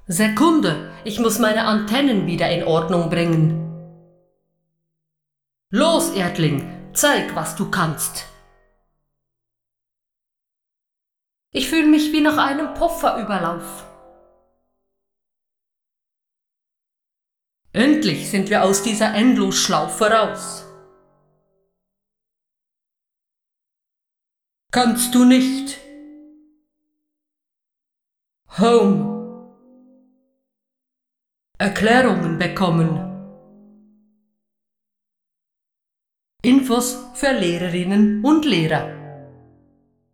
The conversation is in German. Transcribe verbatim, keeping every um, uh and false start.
Sekunde, ich muss meine Antennen wieder in Ordnung bringen. Los, Erdling, zeig, was du kannst. Ich fühle mich wie nach einem Pufferüberlauf. Endlich sind wir aus dieser Endlosschlaufe raus. Kannst du nicht? Home. Erklärungen bekommen. Infos für Lehrerinnen und Lehrer.